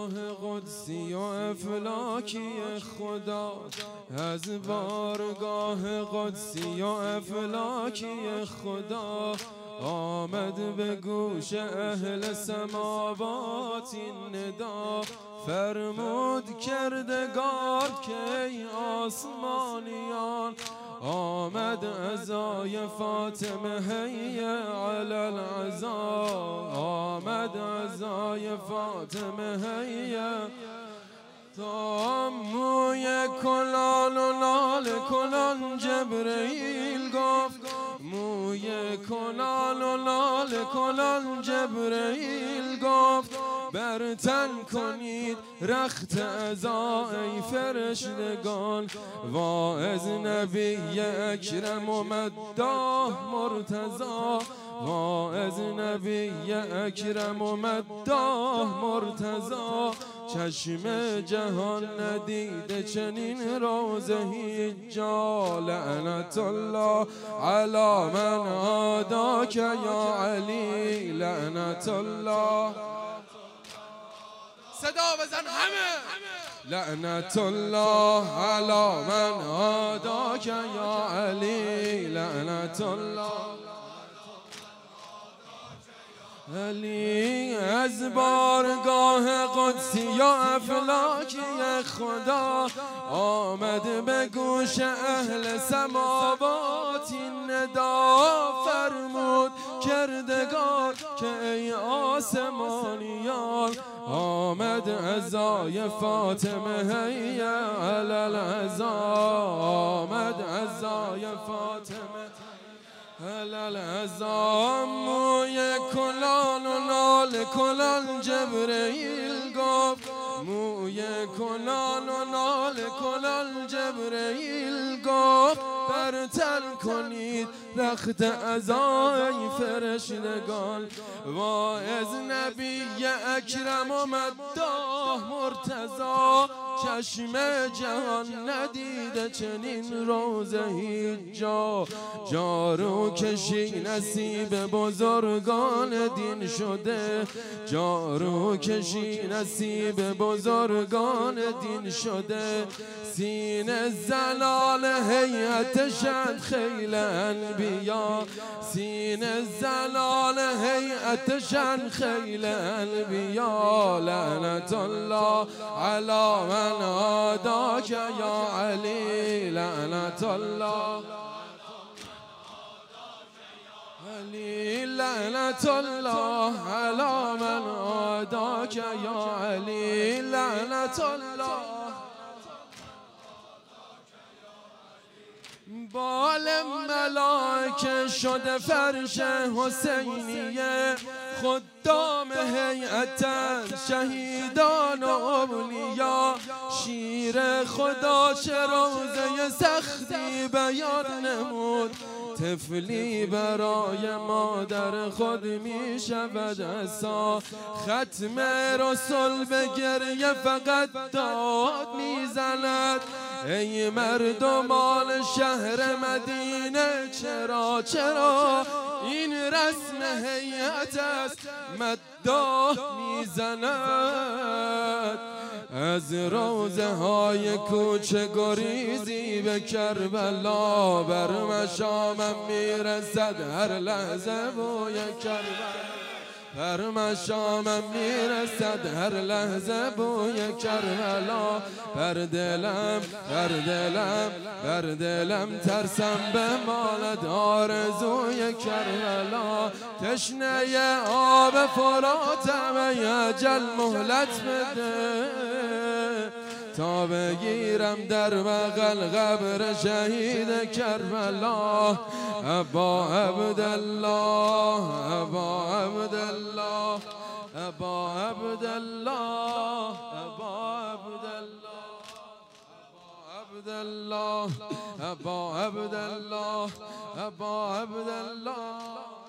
قدسی و افلاکی خدا، از بارگاه قدسی و افلاکی خدا آمد به گوش اهل سماوات این ندا. فرمود کردگار که ای آسمانیان، آمد عزای فاطمه هی علی العزا، آمد عزای فاطمه هی. تا موی کلان و لال کلان جبرئیل گفت، موی کلان و لال کلان جبرئیل گفت، بر تن کنید رخت عزا ای فرشتگان. واعظ نبی اکرم و مداح مرتضا، واعظ نبی اکرم و مداح مرتضا. چشم جهان ندیده چنین روز هیچ جا. لعنت الله علی من عاداک یا علی، لعنت الله. صدا بزن همه. لعنت الله علی من عاداک یا علی، لعنت الله علی. از بارگاه قدسی و افلاکی خدا آمد به گوش اهل سماوات این ندا. فرمود کردگار که ای آسمانیان، آمد عزای فاطمه هی علی العزا، آمد عزای فاطمه علی العزا. موی کلان و لال کلان جبرئیل گفت، موی کلان و لال کلان جبرئیل گفت، بر تن کنید رخت عزای فرشتگان. واعظ نبی اکرم و مداح مرتضا، چشم جهان ندیده چنین روز هیچ جا. جارو کشی نصیب بزرگان دین شده، جارو کشی نصیب بزرگان دین شده. سینه زلال هیئتشان خیل انبیا، سینه زلال هیئتشان خیل انبیا. لعنت الله علی من عاداک یا علی، لعنت الله علی، لعنت الله علی من عاداک یا علی، لعنت الله. بال ملائکه شده فرش حسینیه، خدام هیئت شهیدان و اولیا. شیر خدا چه روزه سختی بیان نمود، طفلی برای مادر خود می شود عصا. ختم رسول به گریه فقط داد می زند، ای مردمان شهر مدینه چرا چرا این رسم هیئت است مداح میزند. از روزه های کوچه گریزی به کربلا، بر مشامم میرسد هر لحظه بوی کربلا، بر مشامم میرسد هر لحظه بوی کربلا. بر دلم بر دلم بر دلم ترسم به مالد آرزوی کربلا. تشنه آب فراتم ای اجل مهلت بده، تا بگیرم در بغل قبر شهید کربلا. ابا عبدالله ابا عبدالله ابا عبدالله ابا عبدالله ابا عبدالله ابا عبدالله ابا عبدالله.